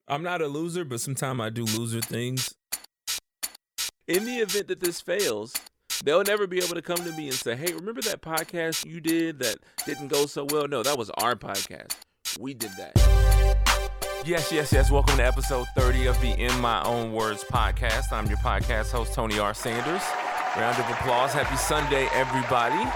I'm not a loser, but sometimes I do loser things. In the event that this fails, they'll never be able to come to me and say, hey, remember that podcast you did that didn't go so well? No, that was our podcast. We did that. Yes. Welcome to episode 30 of the In My Own Words podcast. I'm your podcast host, Tony R. Sanders. Round of applause. Happy Sunday, everybody.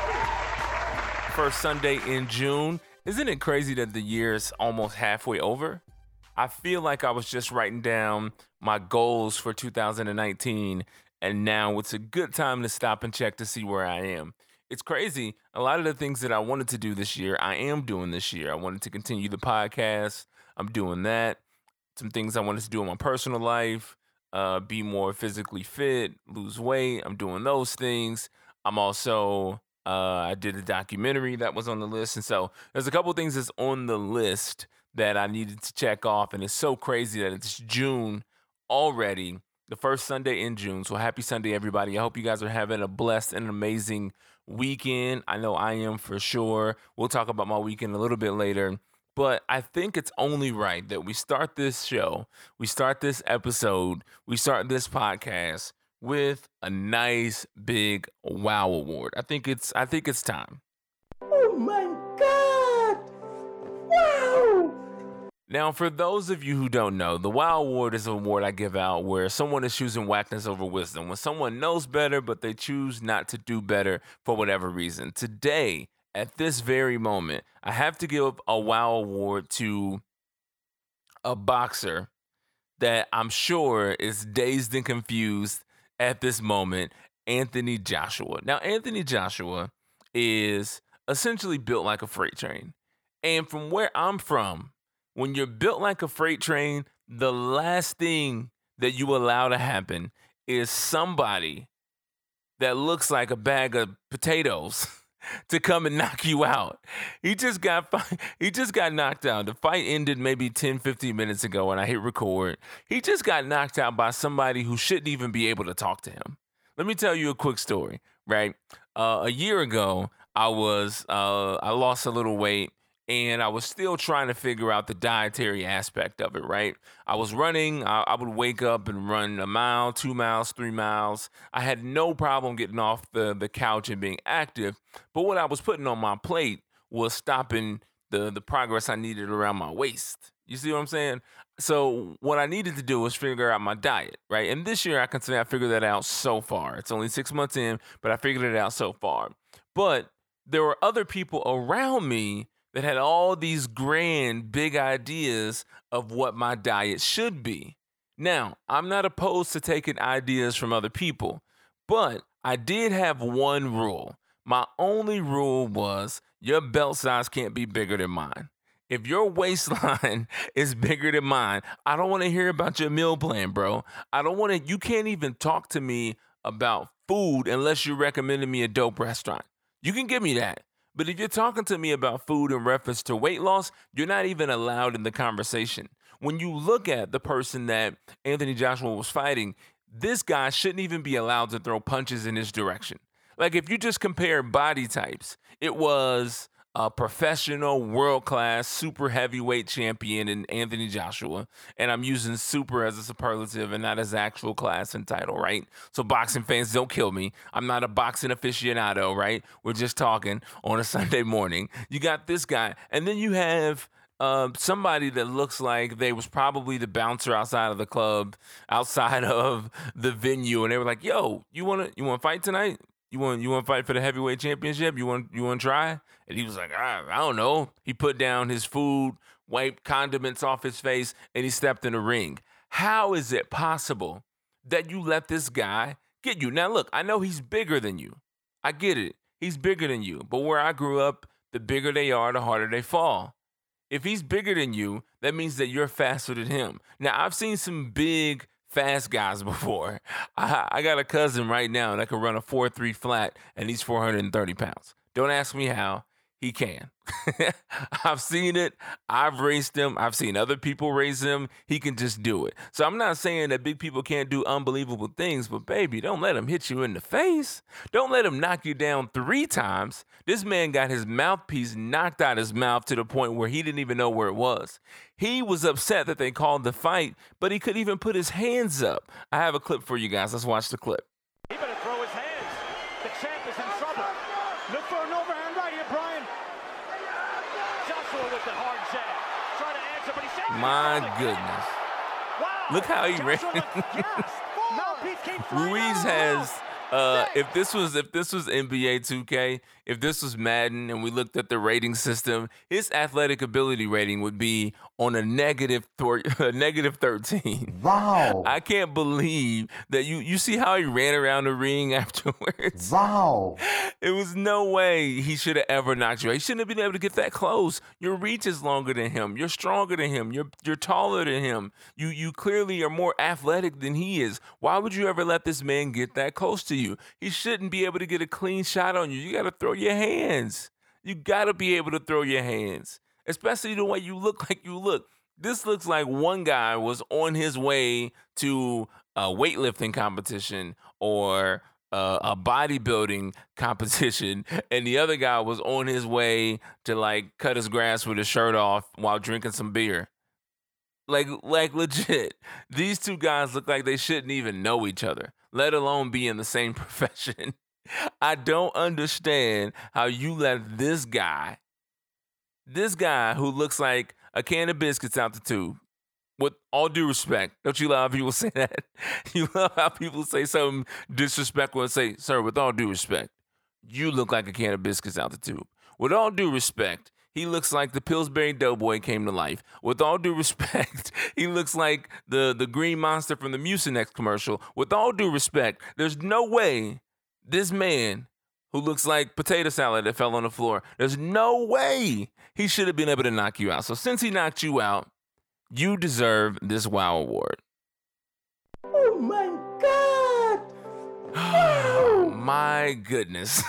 First Sunday in June. Isn't it crazy that the year is almost halfway over? I feel like I was just writing down my goals for 2019, and now it's a good time to stop and check to see where I am. It's crazy. A lot of the things that I wanted to do this year, I am doing this year. I wanted to continue the podcast. I'm doing that. Some things I wanted to do in my personal life, be more physically fit, lose weight. I'm doing those things. I'm also, I did a documentary that was on the list. And so there's a couple things that's on the list that I needed to check off. And it's so crazy that it's June already, the first Sunday in June. So happy Sunday, everybody. I hope you guys are having a blessed and amazing weekend. I know I am for sure. We'll talk about my weekend a little bit later. But I think it's only right that we start this show, we start this episode, we start this podcast with a nice big wow award. I think it's time. Oh my God! Wow! Now, for those of you who don't know, the Wow Award is an award I give out where someone is choosing whackness over wisdom. When someone knows better, but they choose not to do better for whatever reason. Today, at this very moment, I have to give a Wow Award to a boxer that I'm sure is dazed and confused at this moment, Anthony Joshua. Now, Anthony Joshua is essentially built like a freight train. And from where I'm from, when you're built like a freight train, the last thing that you allow to happen is somebody that looks like a bag of potatoes to come and knock you out. He just got knocked out. The fight ended maybe 10, 15 minutes ago when I hit record. He just got knocked out by somebody who shouldn't even be able to talk to him. Let me tell you a quick story, right? A year ago, I lost a little weight. And I was still trying to figure out the dietary aspect of it, right? I was running. I would wake up and run a mile, 2 miles, 3 miles. I had no problem getting off the couch and being active. But what I was putting on my plate was stopping the progress I needed around my waist. You see what I'm saying? So what I needed to do was figure out my diet, right? And this year I can say I figured that out so far. It's only 6 months in, but I figured it out so far. But there were other people around me that had all these grand, big ideas of what my diet should be. Now, I'm not opposed to taking ideas from other people, but I did have one rule. My only rule was your belt size can't be bigger than mine. If your waistline is bigger than mine, I don't want to hear about your meal plan, bro. You can't even talk to me about food unless you're recommending me a dope restaurant. You can give me that. But if you're talking to me about food in reference to weight loss, you're not even allowed in the conversation. When you look at the person that Anthony Joshua was fighting, this guy shouldn't even be allowed to throw punches in his direction. Like if you just compare body types, it was a professional, world-class, super heavyweight champion in Anthony Joshua. And I'm using super as a superlative and not as actual class and title, right? So boxing fans, don't kill me. I'm not a boxing aficionado, right? We're just talking on a Sunday morning. You got this guy. And then you have somebody that looks like they was probably the bouncer outside of the club, outside of the venue. And they were like, yo, you want to fight tonight? You want to fight for the heavyweight championship? You want to try? And he was like, I don't know. He put down his food, wiped condiments off his face, and he stepped in the ring. How is it possible that you let this guy get you? Now, look, I know he's bigger than you. I get it. He's bigger than you. But where I grew up, the bigger they are, the harder they fall. If he's bigger than you, that means that you're faster than him. Now, I've seen some big fast guys before. I got a cousin right now that can run a 4.3 flat, and he's 430 pounds. Don't ask me how. he can. I've seen it. I've raced him. I've seen other people race him. He can just do it. So I'm not saying that big people can't do unbelievable things, but baby, don't let him hit you in the face. Don't let him knock you down 3 times. This man got his mouthpiece knocked out his mouth to the point where he didn't even know where it was. He was upset that they called the fight, but he couldn't even put his hands up. I have a clip for you guys. Let's watch the clip. He better throw his hands. The champ is in trouble. Look for an overhand right here, Brian. Joshua with the hard jab. Trying to answer, but he's saying, My goodness. wow. Look how he ran. Ruiz has if this was NBA 2K, if this was Madden and we looked at the rating system, his athletic ability rating would be on a negative 13. Wow. I can't believe that you see how he ran around the ring afterwards. Wow. It was no way he should have ever knocked you out. He shouldn't have been able to get that close. Your reach is longer than him. You're stronger than him. You're taller than him. You clearly are more athletic than he is. Why would you ever let this man get that close to you? He shouldn't be able to get a clean shot on you. You got to throw your hands. You got to be able to throw your hands, especially the way you look like you look. This looks like one guy was on his way to a weightlifting competition or a bodybuilding competition, and the other guy was on his way to like cut his grass with his shirt off while drinking some beer. Like legit, these two guys look like they shouldn't even know each other, let alone be in the same profession. I don't understand how you let this guy who looks like a can of biscuits out the tube, with all due respect, don't you love how people say that? You love how people say something disrespectful and say, sir, with all due respect, you look like a can of biscuits out the tube. With all due respect, he looks like the Pillsbury Doughboy came to life. With all due respect, he looks like the green monster from the Mucinex commercial. With all due respect, there's no way this man who looks like potato salad that fell on the floor, there's no way he should have been able to knock you out. So since he knocked you out, you deserve this WOW award. Oh my God! Wow! My goodness.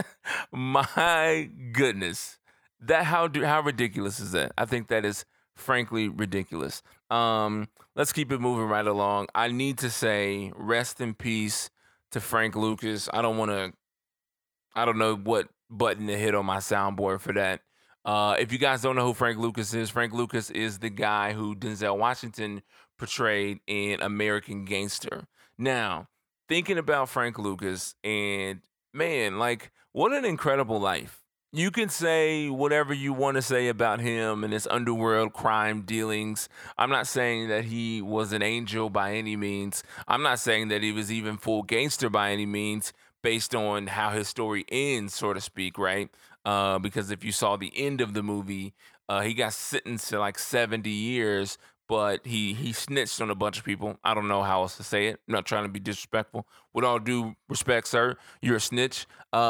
My goodness. How ridiculous is that? I think that is frankly ridiculous. Let's keep it moving right along. I need to say rest in peace to Frank Lucas. I don't know what button to hit on my soundboard for that. If you guys don't know who Frank Lucas is the guy who Denzel Washington portrayed in American Gangster. Now, thinking about Frank Lucas, and man, like, what an incredible life. You can say whatever you want to say about him and his underworld crime dealings. I'm not saying that he was an angel by any means. I'm not saying that he was even full gangster by any means, based on how his story ends, so to speak, right? Because if you saw the end of the movie, he got sentenced to like 70 years, but he snitched on a bunch of people. I don't know how else to say it. I'm not trying to be disrespectful. With all due respect, sir, you're a snitch.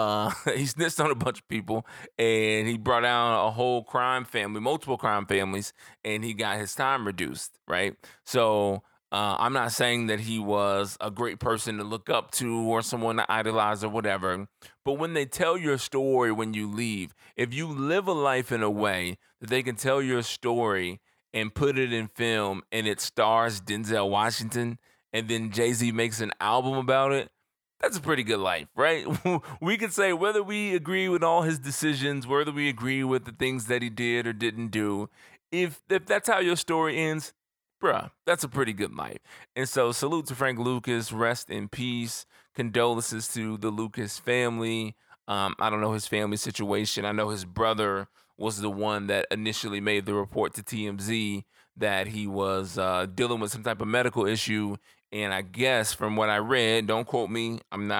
He snitched on a bunch of people, and he brought down a whole crime family, multiple crime families, and he got his time reduced, right? So I'm not saying that he was a great person to look up to or someone to idolize or whatever, but when they tell your story when you leave, if you live a life in a way that they can tell your story and put it in film and it stars Denzel Washington and then Jay-Z makes an album about it, that's a pretty good life, right? We can say whether we agree with all his decisions, whether we agree with the things that he did or didn't do, if that's how your story ends, bruh, that's a pretty good life. And so salute to Frank Lucas, rest in peace, condolences to the Lucas family. I don't know his family situation. I know his brother was the one that initially made the report to TMZ that he was dealing with some type of medical issue. And I guess from what I read, don't quote me,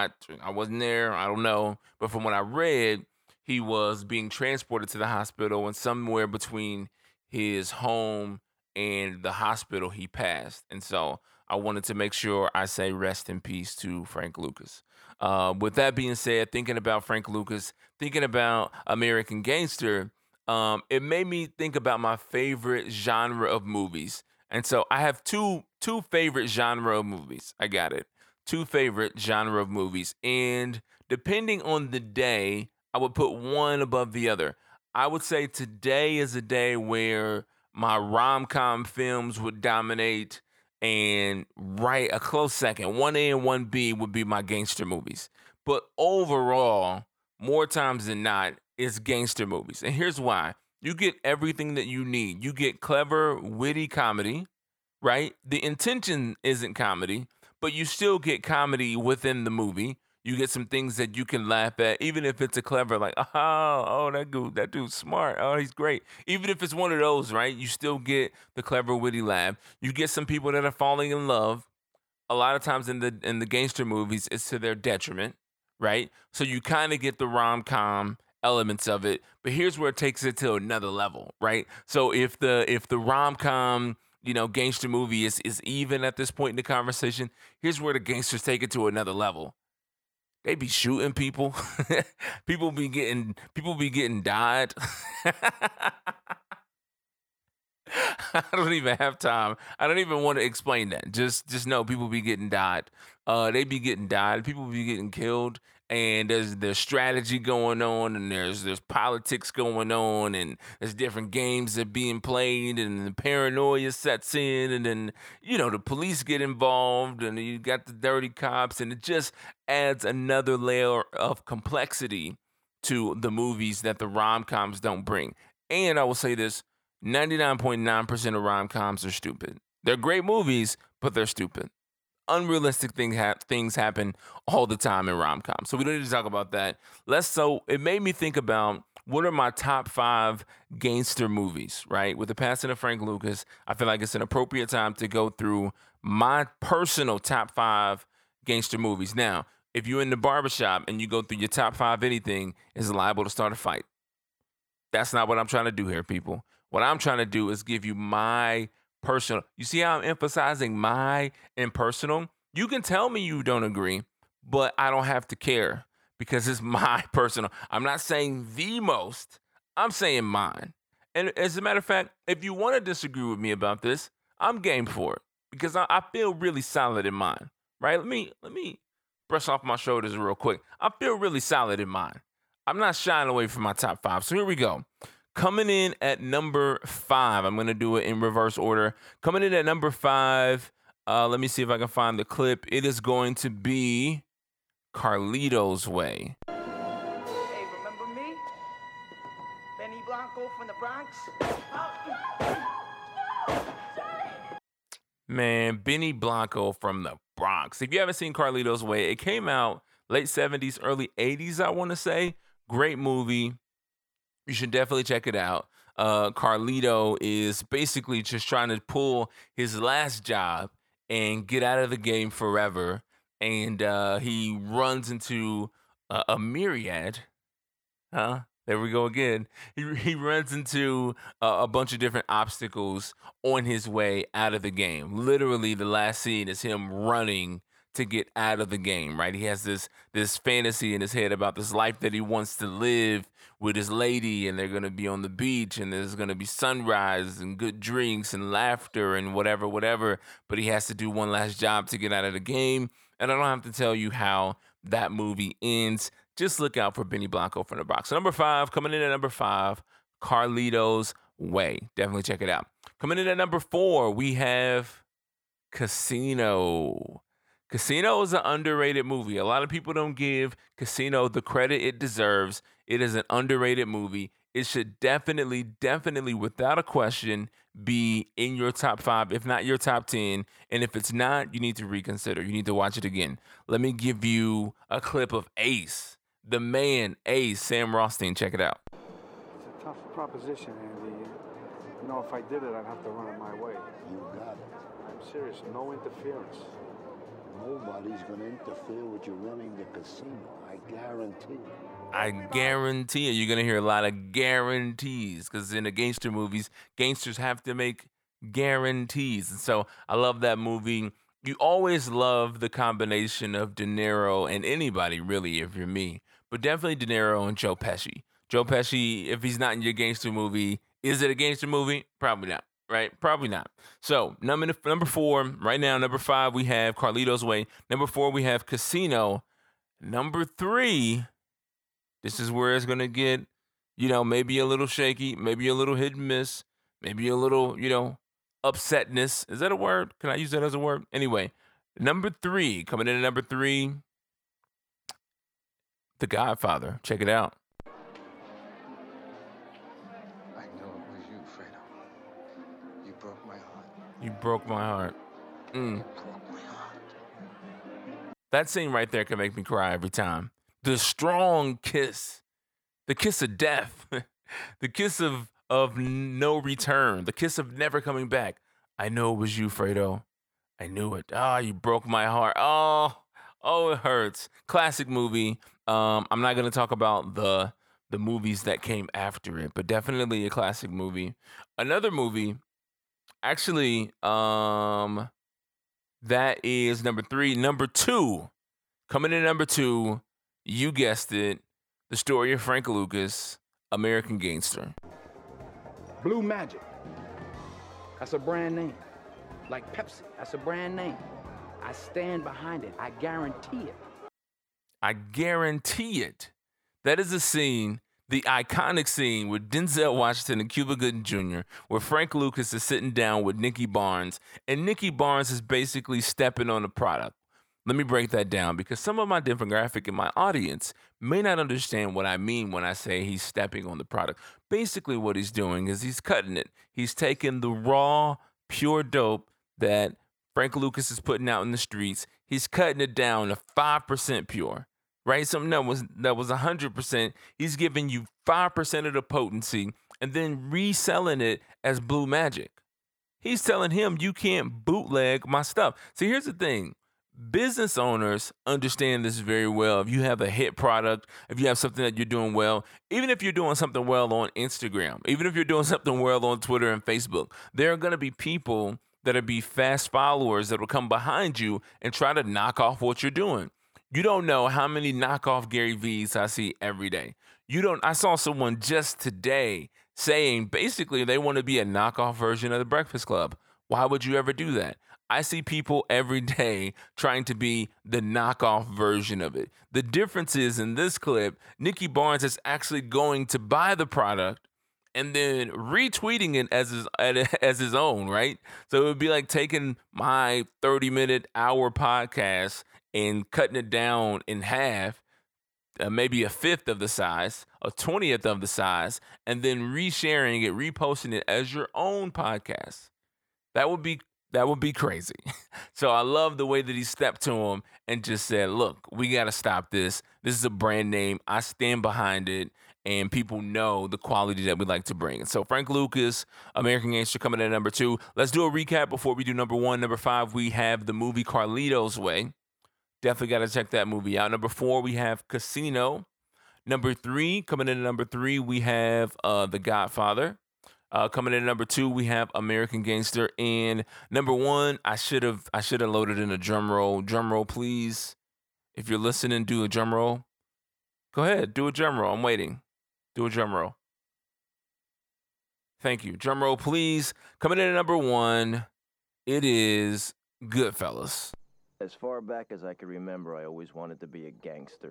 I wasn't there, I don't know. But from what I read, he was being transported to the hospital, and somewhere between his home and the hospital he passed. And so I wanted to make sure I say rest in peace to Frank Lucas. With that being said, thinking about Frank Lucas, thinking about American Gangster, it made me think about my favorite genre of movies. And so I have two favorite genre of movies. I got it. Two favorite genre of movies. And depending on the day, I would put one above the other. I would say today is a day where my rom-com films would dominate, and right a close second, 1A and 1B would be my gangster movies. But overall, more times than not, it's gangster movies. And here's why. You get everything that you need. You get clever, witty comedy, right? The intention isn't comedy, but you still get comedy within the movie. You get some things that you can laugh at, even if it's a clever, like, oh, that dude's smart. Oh, he's great. Even if it's one of those, right? You still get the clever, witty laugh. You get some people that are falling in love. A lot of times in the gangster movies, it's to their detriment, right? So you kind of get the rom-com elements of it, but here's where it takes it to another level, right? So if the rom-com, gangster movie is even at this point in the conversation, here's where the gangsters take it to another level. They be shooting people. people be getting died. I don't even have time. I don't even want to explain that. Just know people be getting died. They be getting died. People be getting killed. And there's strategy going on, and there's politics going on, and there's different games that are being played, and the paranoia sets in, and then the police get involved, and you got the dirty cops, and it just adds another layer of complexity to the movies that the rom-coms don't bring. And I will say this: 99.9% of rom-coms are stupid. They're great movies, but they're stupid. Unrealistic things happen all the time in rom-coms. So we don't need to talk about that. So it made me think about what are my top 5 gangster movies, right? With the passing of Frank Lucas, I feel like it's an appropriate time to go through my personal top 5 gangster movies. Now, if you're in the barbershop and you go through your top 5 anything, it's liable to start a fight. That's not what I'm trying to do here, people. What I'm trying to do is give you my personal. You see how I'm emphasizing my and personal? You can tell me you don't agree, but I don't have to care because it's my personal. I'm not saying the most. I'm saying mine. And as a matter of fact, if you want to disagree with me about this, I'm game for it because I feel really solid in mine, right? Let me brush off my shoulders real quick. I feel really solid in mine. I'm not shying away from my top 5. So here we go. Coming in at number 5, I'm going to do it in reverse order. Coming in at number 5, let me see if I can find the clip. It is going to be Carlito's Way. Hey, remember me? Benny Blanco from the Bronx? Man, Benny Blanco from the Bronx. If you haven't seen Carlito's Way, it came out late 70s, early 80s, I want to say. Great movie. You should definitely check it out. Carlito is basically just trying to pull his last job and get out of the game forever. And he runs into a myriad. There we go again. He runs into a bunch of different obstacles on his way out of the game. Literally, the last scene is him running to get out of the game, right? He has this fantasy in his head about this life that he wants to live with his lady, and they're going to be on the beach, and there's going to be sunrise and good drinks and laughter and whatever, but he has to do one last job to get out of the game. And I don't have to tell you how that movie ends. Just look out for Benny Blanco from the Bronx. So number 5, coming in at number 5, Carlito's Way. Definitely check it out. Coming in at number 4, we have Casino. Casino is an underrated movie. A lot of people don't give Casino the credit it deserves. It is an underrated movie. It should definitely, without a question, be in your top 5, if not your top 10. And if it's not, you need to reconsider. You need to watch it again. Let me give you a clip of Ace, the man, Ace, Sam Rothstein. Check it out. It's a tough proposition, Andy. You know, if I did it, I'd have to run it my way. You got it. I'm serious. No interference. Nobody's going to interfere with you running the casino. I guarantee you. I guarantee you, you're going to hear a lot of guarantees because in the gangster movies, gangsters have to make guarantees. And so I love that movie. You always love the combination of De Niro and anybody, really, if you're me. But definitely De Niro and Joe Pesci. Joe Pesci, if he's not in your gangster movie, is it a gangster movie? Probably not. Right? Probably not. So, number 4, right now, number 5, we have Carlito's Way. Number 4, we have Casino. Number 3, this is where it's going to get maybe a little shaky, maybe a little hit and miss, maybe a little, upsetness. Is that a word? Can I use that as a word? Anyway, number 3, coming in at number 3, The Godfather. Check it out. I know it was you, Fredo. You broke my heart. You broke my heart. You broke my heart. That scene right there can make me cry every time. The strong kiss, the kiss of death, the kiss of no return, the kiss of never coming back. I know it was you, Fredo. I knew it. You broke my heart. Oh, it hurts. Classic movie. I'm not gonna talk about the movies that came after it, but definitely a classic movie. Another movie, actually, that is number 3. Number 2, coming in number 2, you guessed it, the story of Frank Lucas, American Gangster. Blue Magic. That's a brand name. Like Pepsi, that's a brand name. I stand behind it. I guarantee it. I guarantee it. That is a scene, the iconic scene with Denzel Washington and Cuba Gooding Jr., where Frank Lucas is sitting down with Nicky Barnes, and Nicky Barnes is basically stepping on the product. Let me break that down because some of my demographic in my audience may not understand what I mean when I say he's stepping on the product. Basically, what he's doing is he's cutting it. He's taking the raw, pure dope that Frank Lucas is putting out in the streets. He's cutting it down to 5% pure, right? Something that was 100%. He's giving you 5% of the potency and then reselling it as Blue Magic. He's telling him you can't bootleg my stuff. See, here's the thing. Business owners understand this very well. If you have a hit product, if you have something that you're doing well, even if you're doing something well on Instagram, even if you're doing something well on Twitter and Facebook, there are going to be people that'll be fast followers that will come behind you and try to knock off what you're doing. You don't know how many knockoff Gary V's I see every day. I saw someone just today saying basically they want to be a knockoff version of the Breakfast Club. Why would you ever do that? I see people every day trying to be the knockoff version of it. The difference is in this clip, Nicky Barnes is actually going to buy the product and then retweeting it as his own, right? So it would be like taking my 30-minute hour podcast and cutting it down in half, maybe a fifth of the size, a 20th of the size, and then resharing it, reposting it as your own podcast. That would be crazy. So I love the way that he stepped to him and just said, look, we got to stop this. This is a brand name. I stand behind it. And people know the quality that we like to bring. And so Frank Lucas, American Gangster coming in at number 2. Let's do a recap before we do number 1. Number 5, we have the movie Carlito's Way. Definitely got to check that movie out. Number 4, we have Casino. Number 3, coming in at number 3, we have The Godfather. Coming in at number 2, we have American Gangster. And number 1, I should have loaded in a drum roll. Drum roll, please. If you're listening, do a drum roll. Go ahead, do a drum roll. I'm waiting. Do a drum roll. Thank you. Drum roll, please. Coming in at number 1, it is Goodfellas. As far back as I can remember, I always wanted to be a gangster.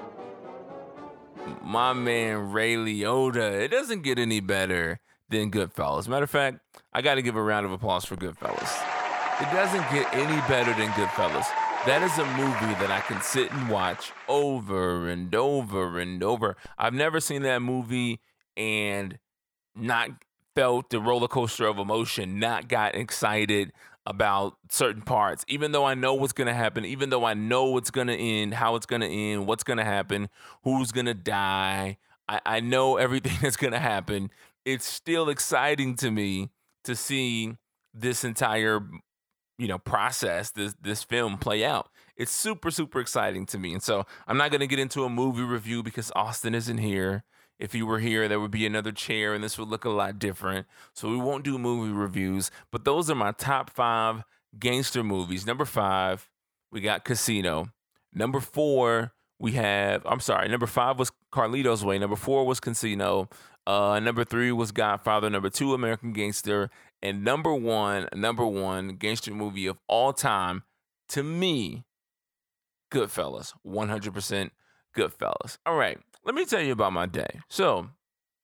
My man Ray Liotta. It doesn't get any better than Goodfellas. Matter of fact, I got to give a round of applause for Goodfellas. It doesn't get any better than Goodfellas. That is a movie that I can sit and watch over and over and over. I've never seen that movie and not felt the roller coaster of emotion, not got excited about certain parts, even though I know what's going to happen, even though I know what's going to end, how it's going to end, what's going to happen, who's going to die. I know everything that's going to happen. It's still exciting to me to see this entire process, this film play out. It's super, super exciting to me. And so I'm not going to get into a movie review because Austin isn't here. If he were here, there would be another chair and this would look a lot different. So we won't do movie reviews. But those are my top 5 gangster movies. Number 5, we got Casino. Number 4, number 5 was Carlito's Way. Number 4 was Casino. Number 3 was Godfather. Number 2, American Gangster. And number one gangster movie of all time, to me, Goodfellas. 100% Goodfellas. All right, let me tell you about my day. So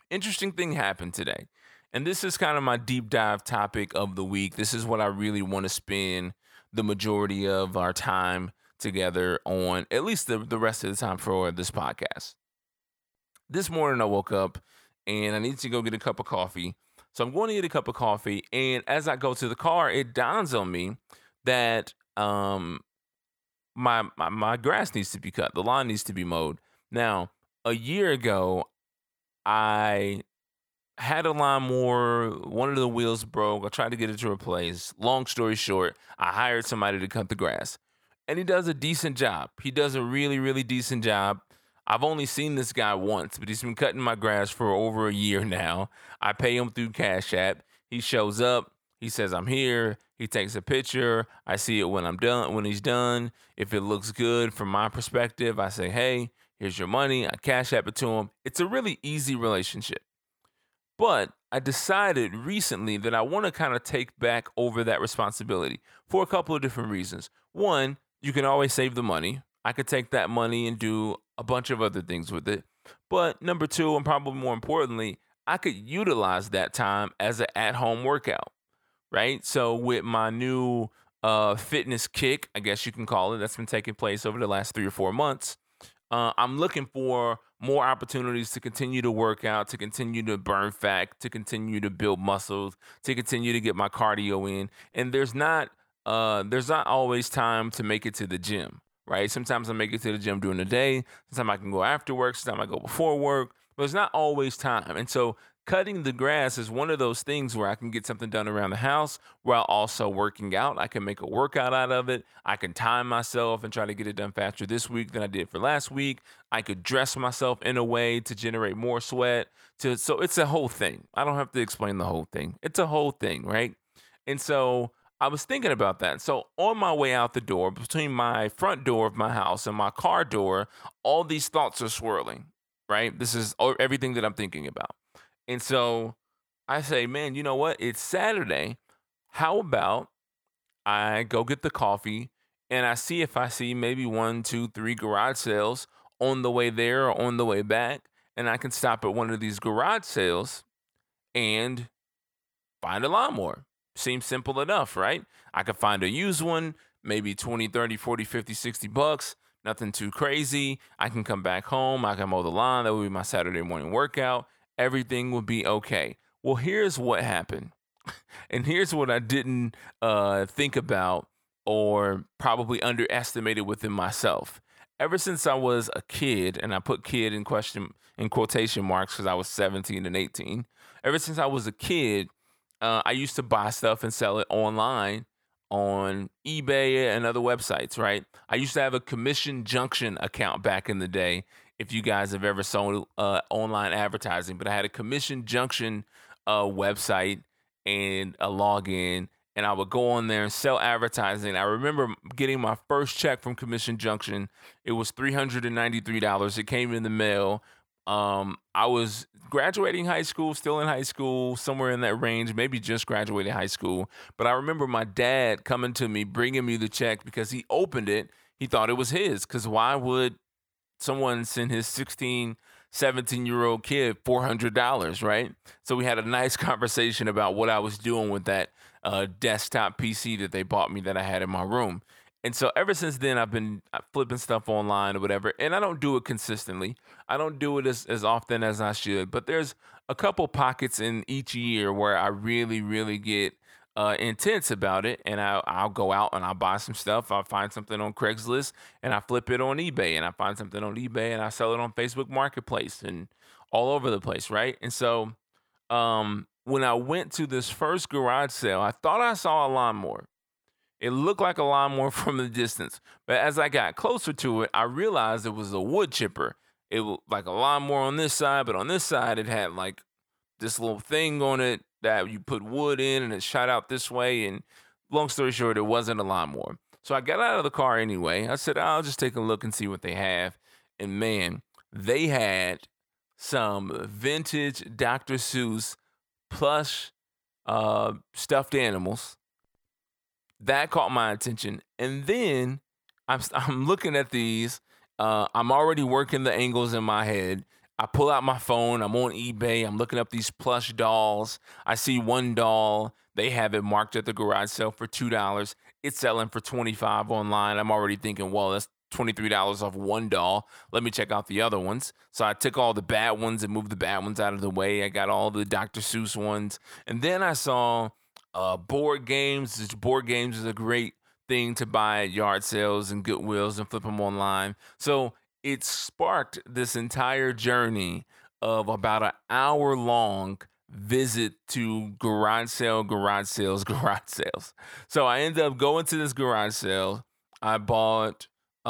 interesting thing happened today. And this is kind of my deep dive topic of the week. This is what I really want to spend the majority of our time together on, at least the rest of the time for this podcast. This morning I woke up and I need to go get a cup of coffee. So I'm going to get a cup of coffee. And as I go to the car, it dawns on me that my grass needs to be cut. The lawn needs to be mowed. Now, a year ago, I had a lawnmower. One of the wheels broke. I tried to get it to replace. Long story short, I hired somebody to cut the grass. And he does a decent job. He does a really, really decent job. I've only seen this guy once, but he's been cutting my grass for over a year now. I pay him through Cash App. He shows up. He says, I'm here. He takes a picture. I see it when I'm done. When he's done, if it looks good from my perspective, I say, hey, here's your money. I Cash App it to him. It's a really easy relationship. But I decided recently that I want to kind of take back over that responsibility for a couple of different reasons. One, you can always save the money. I could take that money and do a bunch of other things with it. But number two, and probably more importantly, I could utilize that time as an at-home workout, right? So with my new fitness kick, I guess you can call it, that's been taking place over the last 3 or 4 months, I'm looking for more opportunities to continue to work out, to continue to burn fat, to continue to build muscles, to continue to get my cardio in. And there's not always time to make it to the gym, right? Sometimes I make it to the gym during the day. Sometimes I can go after work. Sometimes I go before work. But it's not always time. And so cutting the grass is one of those things where I can get something done around the house while also working out. I can make a workout out of it. I can time myself and try to get it done faster this week than I did for last week. I could dress myself in a way to generate more sweat. So it's a whole thing. I don't have to explain the whole thing. It's a whole thing, right? And so I was thinking about that. So on my way out the door, between my front door of my house and my car door, all these thoughts are swirling, right? This is everything that I'm thinking about. And so I say, man, you know what? It's Saturday. How about I go get the coffee and I see if I see maybe 1, 2, 3 garage sales on the way there or on the way back. And I can stop at one of these garage sales and find a lawnmower. Seems simple enough, right? I could find a used one, maybe 20, 30, 40, 50, 60 bucks. Nothing too crazy. I can come back home. I can mow the lawn. That would be my Saturday morning workout. Everything would be okay. Well, here's what happened. And here's what I didn't think about or probably underestimated within myself. Ever since I was a kid, and I put kid in quotation marks because I was 17 and 18. Ever since I was a kid, I used to buy stuff and sell it online on eBay and other websites, right? I used to have a Commission Junction account back in the day, if you guys have ever sold online advertising. But I had a Commission Junction website and a login, and I would go on there and sell advertising. I remember getting my first check from Commission Junction. It was $393. It came in the mail. I was graduating high school, still in high school, somewhere in that range, maybe just graduated high school. But I remember my dad coming to me, bringing me the check because he opened it. He thought it was his, because why would someone send his 16, 17-year-old kid $400, right? So we had a nice conversation about what I was doing with that desktop PC that they bought me that I had in my room. And so ever since then, I've been flipping stuff online or whatever, and I don't do it consistently. I don't do it as often as I should, but there's a couple pockets in each year where I really, really get intense about it, and I'll go out and I'll buy some stuff. I'll find something on Craigslist and I flip it on eBay, and I find something on eBay and I sell it on Facebook Marketplace and all over the place, right? And so when I went to this first garage sale, I thought I saw a lawnmower. It looked like a lawnmower from the distance, but as I got closer to it, I realized it was a wood chipper. It was like a lawnmower on this side, but on this side, it had like this little thing on it that you put wood in, and it shot out this way. And long story short, it wasn't a lawnmower. So I got out of the car anyway. I said, I'll just take a look and see what they have. And man, they had some vintage Dr. Seuss plush stuffed animals. That caught my attention. And then I'm looking at these. I'm already working the angles in my head. I pull out my phone. I'm on eBay. I'm looking up these plush dolls. I see one doll. They have it marked at the garage sale for $2. It's selling for $25 online. I'm already thinking, well, that's $23 off one doll. Let me check out the other ones. So I took all the bad ones and moved the bad ones out of the way. I got all the Dr. Seuss ones. And then I saw board games. Board games is a great thing to buy at yard sales and Goodwills and flip them online. So it sparked this entire journey of about an hour long visit to garage sales. So I ended up going to this garage sale. I bought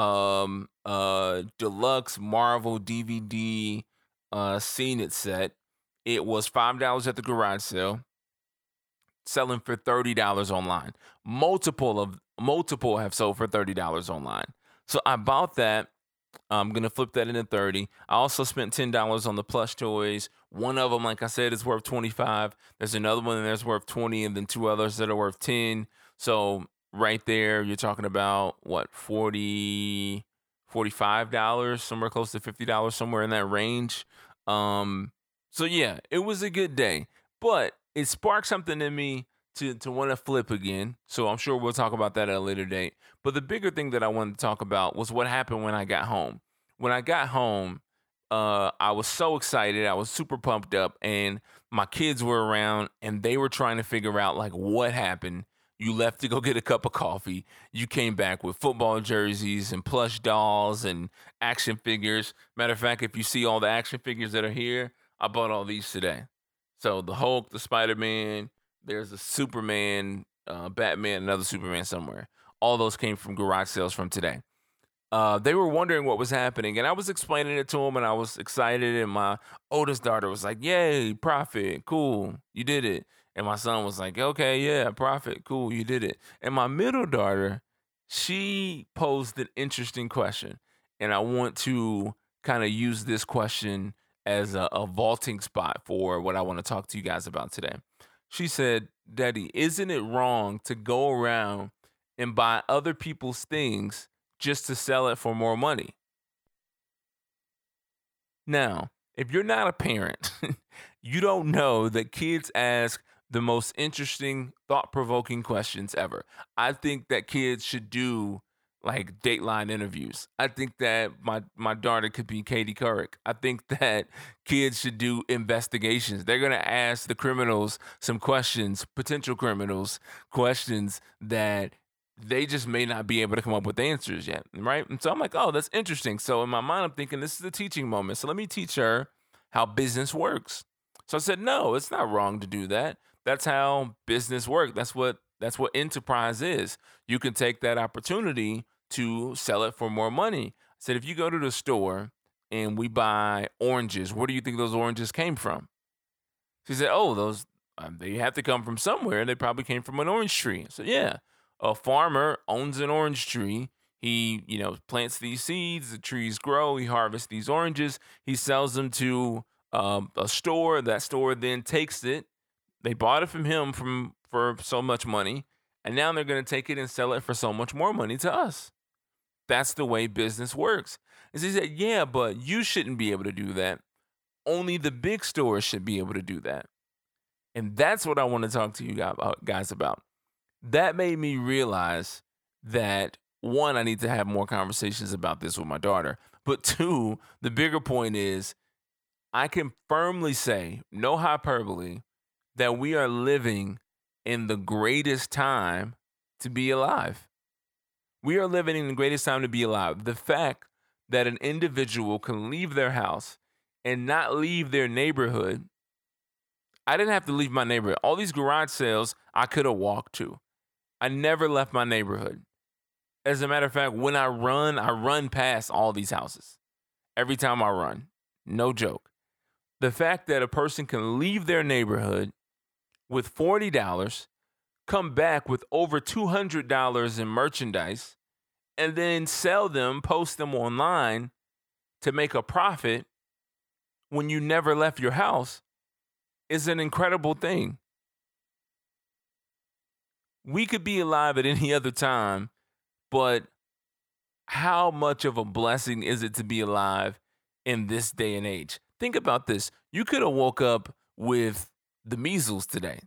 deluxe Marvel DVD Seen It set. It was $5 at the garage sale, selling for $30 online. Multiple have sold for $30 online. So I bought that. I'm going to flip that into 30. I also spent $10 on the plush toys. One of them, like I said, is worth 25. There's another one that's worth 20, and then two others that are worth 10. So right there, you're talking about what, $45, somewhere close to $50, somewhere in that range. So yeah, it was a good day, but it sparked something in me to want to flip again. So I'm sure we'll talk about that at a later date. But the bigger thing that I wanted to talk about was what happened when I got home. When I got home, I was so excited. I was super pumped up, and my kids were around, and they were trying to figure out like what happened. You left to go get a cup of coffee. You came back with football jerseys and plush dolls and action figures. Matter of fact, if you see all the action figures that are here, I bought all these today. So the Hulk, the Spider-Man, there's a Superman, Batman, another Superman somewhere. All those came from garage sales from today. They were wondering what was happening, and I was explaining it to them, and I was excited, and my oldest daughter was like, yay, profit, cool, you did it. And my son was like, okay, yeah, profit, cool, you did it. And my middle daughter, she posed an interesting question, and I want to kind of use this question as a vaulting spot for what I want to talk to you guys about today. She said, Daddy, isn't it wrong to go around and buy other people's things just to sell it for more money? Now, if you're not a parent, you don't know that kids ask the most interesting, thought-provoking questions ever. I think that kids should do like Dateline interviews. I think that my daughter could be Katie Couric. I think that kids should do investigations. They're going to ask the criminals some questions, potential criminals, questions that they just may not be able to come up with answers yet, right? And so I'm like, oh, that's interesting. So in my mind, I'm thinking this is a teaching moment. So let me teach her how business works. So I said, no, it's not wrong to do that. That's how business works. That's what enterprise is. You can take that opportunity to sell it for more money. I said, if you go to the store and we buy oranges, where do you think those oranges came from? She said, oh, those they have to come from somewhere. They probably came from an orange tree. So yeah, a farmer owns an orange tree. He, plants these seeds. The trees grow. He harvests these oranges. He sells them to a store. That store then takes it. They bought it from him for so much money, and now they're going to take it and sell it for so much more money to us. That's the way business works. And so he said, yeah, but you shouldn't be able to do that. Only the big stores should be able to do that. And that's what I want to talk to you guys about. That made me realize that, one, I need to have more conversations about this with my daughter. But two, the bigger point is I can firmly say, no hyperbole, that we are living in the greatest time to be alive. We are living in the greatest time to be alive. The fact that an individual can leave their house and not leave their neighborhood. I didn't have to leave my neighborhood. All these garage sales I could have walked to. I never left my neighborhood. As a matter of fact, when I run past all these houses. Every time I run. No joke. The fact that a person can leave their neighborhood with $40, come back with over $200 in merchandise, and then sell them, post them online to make a profit when you never left your house is an incredible thing. We could be alive at any other time, but how much of a blessing is it to be alive in this day and age? Think about this. You could have woke up with the measles today.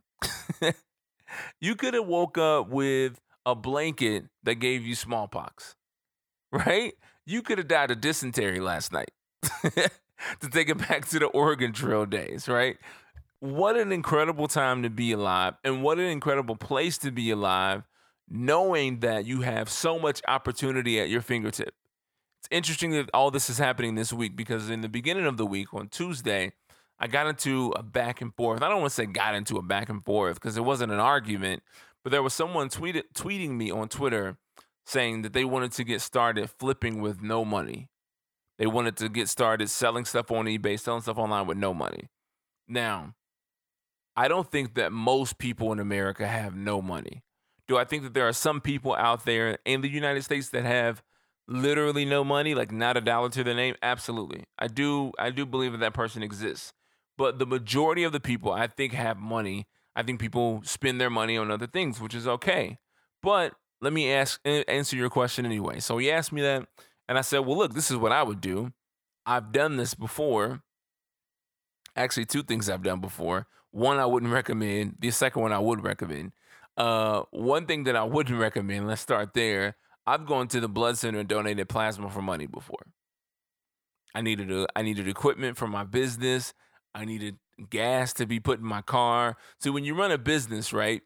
You could have woke up with a blanket that gave you smallpox, right? You could have died of dysentery last night. To take it back to the Oregon Trail days, right? What an incredible time to be alive, and what an incredible place to be alive, knowing that you have so much opportunity at your fingertip. It's interesting that all this is happening this week because in the beginning of the week on Tuesday, I got into a back and forth. I don't want to say got into a back and forth because it wasn't an argument, but there was someone tweeting me on Twitter saying that they wanted to get started flipping with no money. They wanted to get started selling stuff on eBay, selling stuff online with no money. Now, I don't think that most people in America have no money. Do I think that there are some people out there in the United States that have literally no money, like not a dollar to their name? Absolutely. I do believe that person exists. But the majority of the people I think have money. I think people spend their money on other things, which is okay. But let me answer your question anyway. So he asked me that, and I said, well, look, this is what I would do. I've done this before. Actually, two things I've done before. One I wouldn't recommend. The second one I would recommend. One thing that I wouldn't recommend, let's start there. I've gone to the blood center and donated plasma for money before. I needed equipment for my business. I needed gas to be put in my car. So when you run a business, right,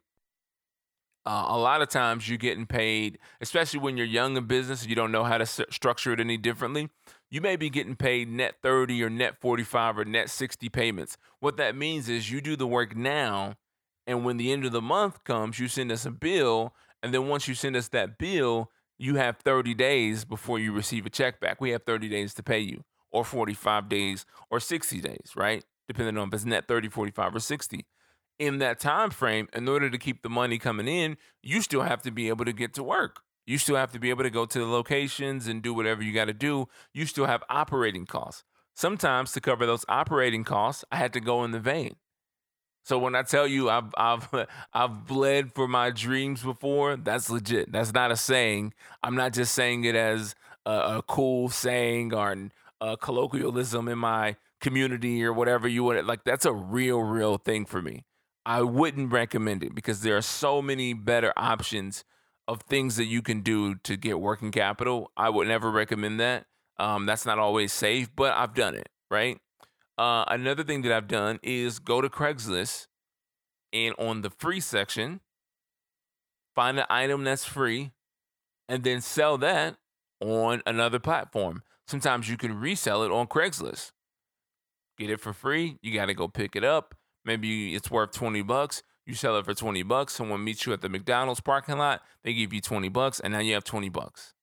a lot of times you're getting paid, especially when you're young in business and you don't know how to structure it any differently. You may be getting paid net 30 or net 45 or net 60 payments. What that means is you do the work now, and when the end of the month comes, you send us a bill, and then once you send us that bill, you have 30 days before you receive a check back. We have 30 days to pay you, or 45 days, or 60 days, right? Depending on if it's net 30, 45, or 60. In that time frame, in order to keep the money coming in, you still have to be able to get to work. You still have to be able to go to the locations and do whatever you got to do. You still have operating costs. Sometimes to cover those operating costs, I had to go in the vein. So when I tell you I've bled for my dreams before, that's legit. That's not a saying. I'm not just saying it as a cool saying or a colloquialism in my community or whatever you want. Like, that's a real thing for me. I wouldn't recommend it because there are so many better options of things that you can do to get working capital. I would never recommend that. That's not always safe, but I've done it, right? Another thing that I've done is go to Craigslist and on the free section, find an item that's free and then sell that on another platform. Sometimes you can resell it on Craigslist. Get it for free. You got to go pick it up. Maybe it's worth $20. You sell it for $20. Someone meets you at the McDonald's parking lot. They give you $20, and now you have $20,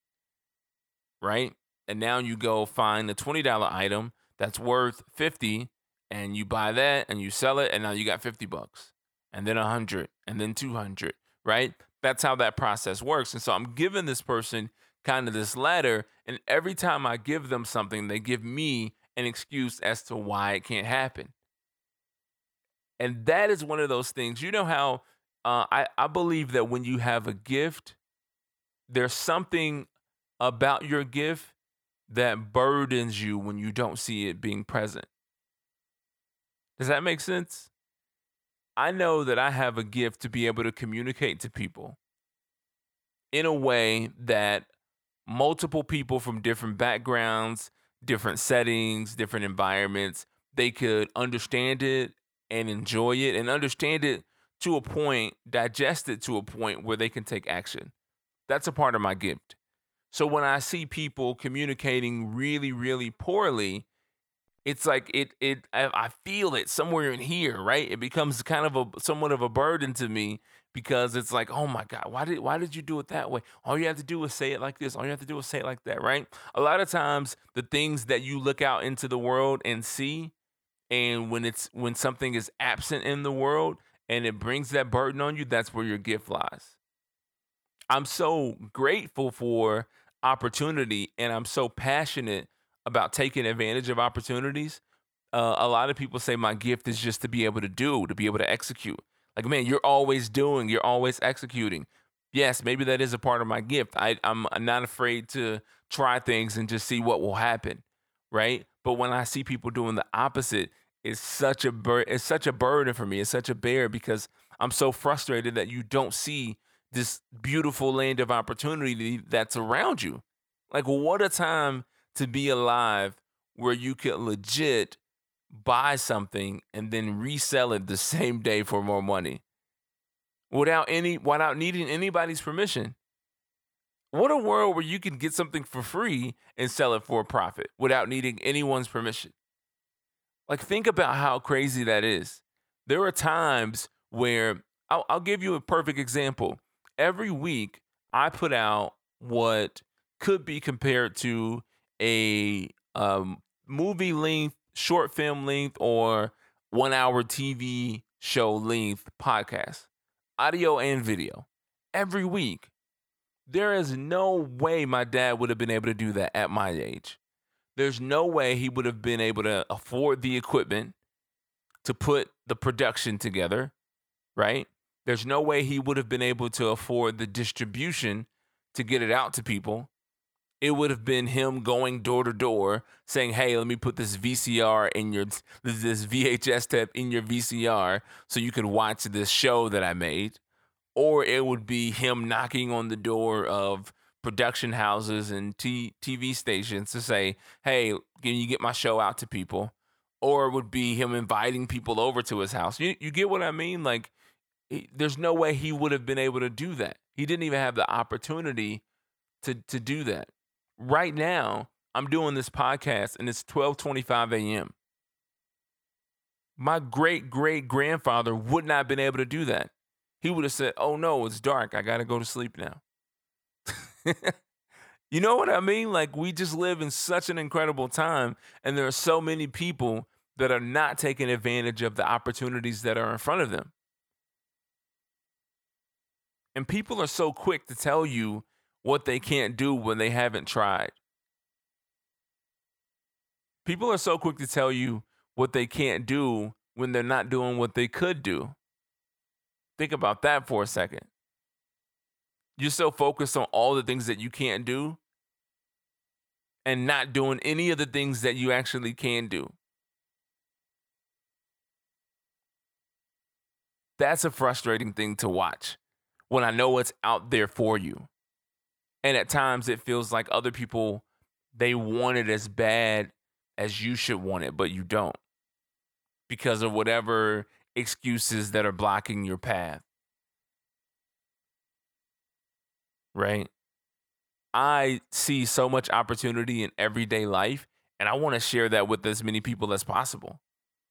right? And now you go find a $20 item that's worth $50, and you buy that and you sell it, and now you got $50, and then $100, and then $200, right? That's how that process works. And so I'm giving this person kind of this ladder, and every time I give them something, they give me an excuse as to why it can't happen. And that is one of those things. You know how I believe that when you have a gift, there's something about your gift that burdens you when you don't see it being present. Does that make sense? I know that I have a gift to be able to communicate to people in a way that multiple people from different backgrounds, different settings, different environments, they could understand it and enjoy it and understand it to a point, digest it to a point where they can take action. That's a part of my gift. So when I see people communicating really poorly, it's like I feel it somewhere in here, right? It becomes kind of somewhat of a burden to me because it's like, oh my God, why did you do it that way? All you have to do is say it like this. All you have to do is say it like that, right? A lot of times the things that you look out into the world and see, and when something is absent in the world and it brings that burden on you, that's where your gift lies. I'm so grateful for opportunity, and I'm so passionate about taking advantage of opportunities. A lot of people say my gift is just to be able to execute. Like, man, you're always doing, you're always executing. Yes, maybe that is a part of my gift. I'm not afraid to try things and just see what will happen, right? But when I see people doing the opposite, it's such a burden for me. It's such a bear because I'm so frustrated that you don't see this beautiful land of opportunity that's around you. Like, what a time to be alive where you could legit buy something and then resell it the same day for more money without needing anybody's permission. What a world where you can get something for free and sell it for a profit without needing anyone's permission. Like, think about how crazy that is. There are times where I'll give you a perfect example. Every week, I put out what could be compared to a movie length, short film length, or 1 hour TV show length podcast, audio and video, every week. There is no way my dad would have been able to do that at my age. There's no way he would have been able to afford the equipment to put the production together, right? There's no way he would have been able to afford the distribution to get it out to people. It would have been him going door to door saying, hey, let me put this VCR in this VHS tape in your VCR so you can watch this show that I made. Or it would be him knocking on the door of production houses and TV stations to say, hey, can you get my show out to people? Or it would be him inviting people over to his house. You get what I mean? Like, there's no way he would have been able to do that. He didn't even have the opportunity to do that. Right now, I'm doing this podcast, and it's 12:25 a.m. My great-great-grandfather would not have been able to do that. He would have said, oh, no, it's dark. I got to go to sleep now. You know what I mean? Like, we just live in such an incredible time, and there are so many people that are not taking advantage of the opportunities that are in front of them. And people are so quick to tell you what they can't do when they haven't tried. People are so quick to tell you what they can't do when they're not doing what they could do. Think about that for a second. You're so focused on all the things that you can't do and not doing any of the things that you actually can do. That's a frustrating thing to watch when I know it's out there for you. And at times it feels like other people, they want it as bad as you should want it, but you don't because of whatever excuses that are blocking your path. Right? I see so much opportunity in everyday life, and I want to share that with as many people as possible.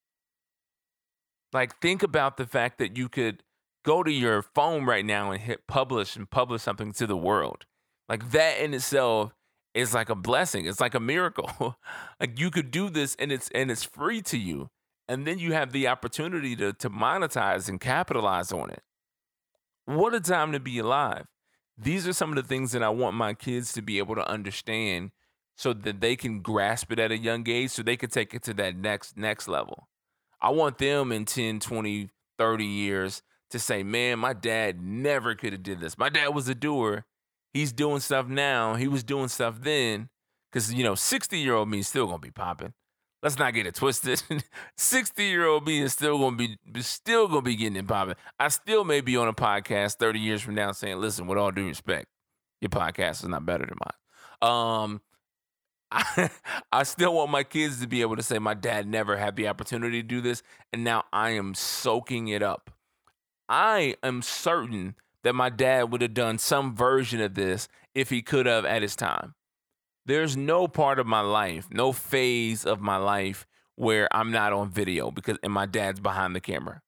Like, think about the fact that you could go to your phone right now and hit publish and publish something to the world. Like, that in itself is like a blessing. It's like a miracle. Like, you could do this and it's free to you. And then you have the opportunity to monetize and capitalize on it. What a time to be alive. These are some of the things that I want my kids to be able to understand so that they can grasp it at a young age so they can take it to that next level. I want them in 10, 20, 30 years to say, man, my dad never could have did this. My dad was a doer. He's doing stuff now. He was doing stuff then. Because, 60-year-old me is still going to be popping. Let's not get it twisted. 60-year-old me is still gonna be getting it popping. I still may be on a podcast 30 years from now saying, listen, with all due respect, your podcast is not better than mine. I still want my kids to be able to say my dad never had the opportunity to do this, and now I am soaking it up. I am certain that my dad would have done some version of this if he could have at his time. There's no part of my life, no phase of my life where I'm not on video and my dad's behind the camera.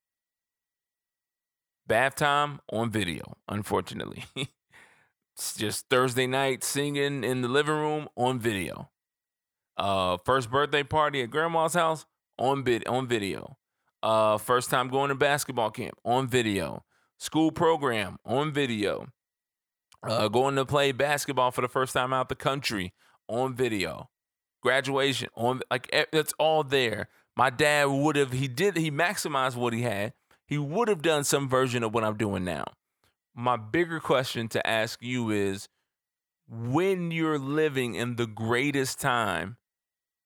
Bath time on video, unfortunately. It's just Thursday night singing in the living room on video. First birthday party at grandma's house on video. First time going to basketball camp on video. School program on video. Going to play basketball for the first time out the country on video. Graduation on, it's all there. My dad he maximized what he had. He would have done some version of what I'm doing now. My bigger question to ask you is, when you're living in the greatest time,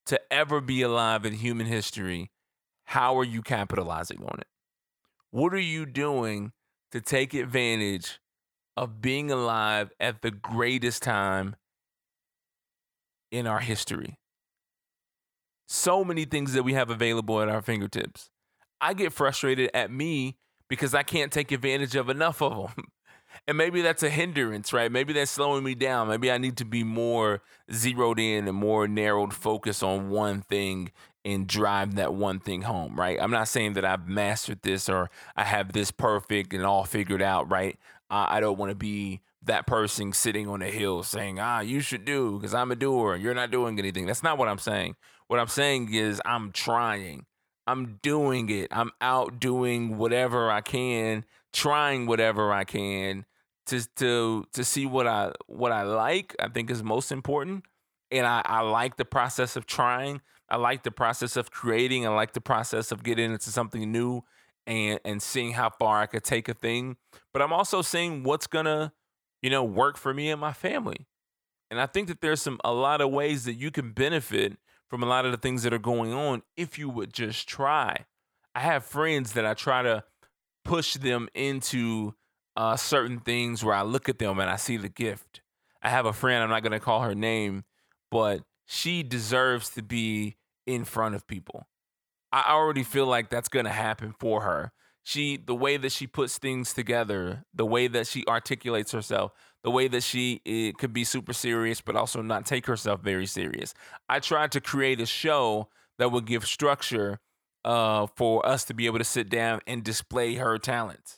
to ever be alive in human history, how are you capitalizing on it? What are you doing to take advantage of being alive at the greatest time in our history? So many things that we have available at our fingertips. I get frustrated at me because I can't take advantage of enough of them. And maybe that's a hindrance, right? Maybe that's slowing me down. Maybe I need to be more zeroed in and more narrowed focus on one thing and drive that one thing home, right? I'm not saying that I've mastered this or I have this perfect and all figured out, right? I don't want to be that person sitting on a hill saying, you should do because I'm a doer and you're not doing anything. That's not what I'm saying. What I'm saying is I'm trying. I'm doing it. I'm out doing whatever I can, trying whatever I can to see what I like, I think is most important. And I like the process of trying. I like the process of creating. I like the process of getting into something new and seeing how far I could take a thing. But I'm also seeing what's gonna, work for me and my family. And I think that there's a lot of ways that you can benefit from a lot of the things that are going on if you would just try. I have friends that I try to push them into certain things where I look at them and I see the gift. I have a friend, I'm not going to call her name, but she deserves to be in front of people. I already feel like that's going to happen for her. The way that she puts things together, the way that she articulates herself, the way that it could be super serious, but also not take herself very serious. I tried to create a show that would give structure for us to be able to sit down and display her talents.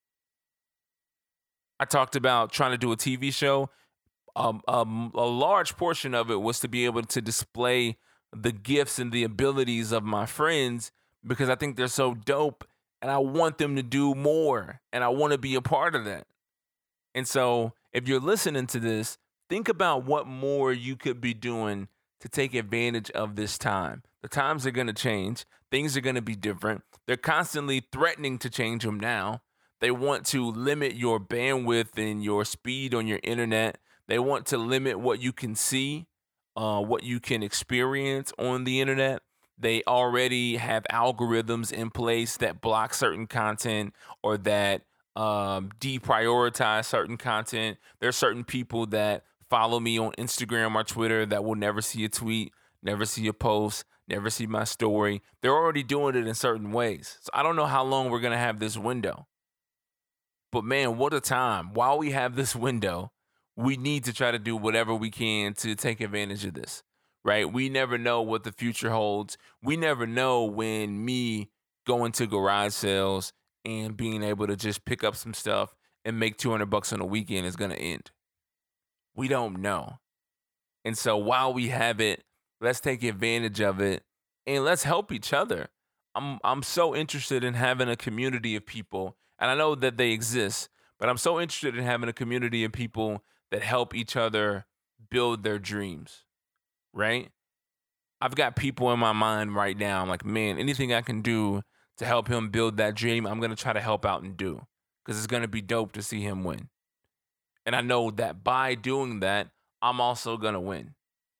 I talked about trying to do a TV show. A large portion of it was to be able to display the gifts and the abilities of my friends because I think they're so dope and I want them to do more and I want to be a part of that. And so if you're listening to this, think about what more you could be doing to take advantage of this time. The times are going to change. Things are going to be different. They're constantly threatening to change them now. They want to limit your bandwidth and your speed on your internet. They want to limit what you can see, what you can experience on the internet. They already have algorithms in place that block certain content or that deprioritize certain content. There's certain people that follow me on Instagram or Twitter that will never see a tweet, never see a post, never see my story. They're already doing it in certain ways. So I don't know how long we're going to have this window. But man, what a time. While we have this window, we need to try to do whatever we can to take advantage of this, right? We never know what the future holds. We never know when me going to garage sales and being able to just pick up some stuff and make $200 on a weekend is going to end. We don't know. And so while we have it, let's take advantage of it and let's help each other. I'm so interested in having a community of people, and I know that they exist, but I'm so interested in having a community of people that help each other build their dreams, right? I've got people in my mind right now. I'm like, man, anything I can do to help him build that dream, I'm going to try to help out and do because it's going to be dope to see him win. And I know that by doing that, I'm also going to win.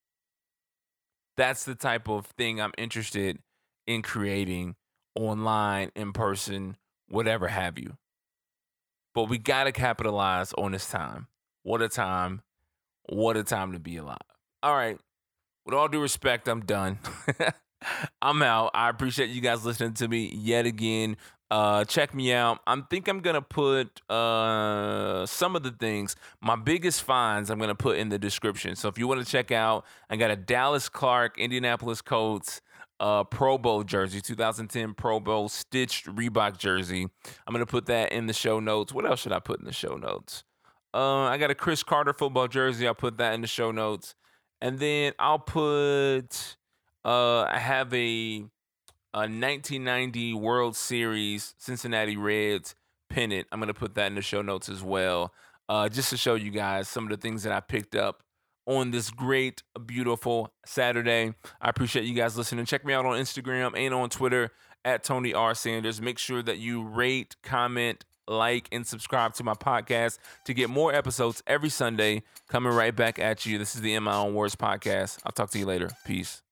That's the type of thing I'm interested in creating online, in person, whatever have you. But we got to capitalize on this time. What a time. What a time to be alive. All right. With all due respect, I'm done. I'm out. I appreciate you guys listening to me yet again. Check me out. I think I'm going to put some of the things, my biggest finds, I'm going to put in the description. So if you want to check out, I got a Dallas Clark, Indianapolis Colts Pro Bowl jersey, 2010 Pro Bowl stitched Reebok jersey. I'm going to put that in the show notes. What else should I put in the show notes? I got a Chris Carter football jersey. I'll put that in the show notes. And then I'll put, I have a 1990 World Series Cincinnati Reds pennant. I'm going to put that in the show notes as well, just to show you guys some of the things that I picked up on this great, beautiful Saturday. I appreciate you guys listening. Check me out on Instagram and on Twitter at Tony R. Sanders. Make sure that you rate, comment, like, and subscribe to my podcast to get more episodes every Sunday coming right back at you. This is the In My Own Words podcast. I'll talk to you later. Peace.